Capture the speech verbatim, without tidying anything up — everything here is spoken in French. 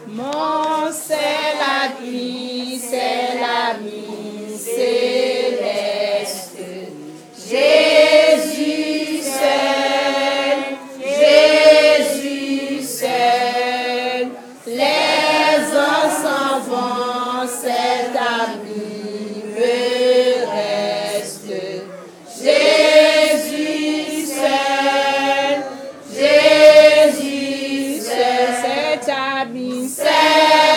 Mon c'est l'ami, c'est l'ami céleste. Jésus seul, Jésus seul. Les ans s'en vont, cet ami me reste. Jésus seul, Jésus seul, cet ami seul.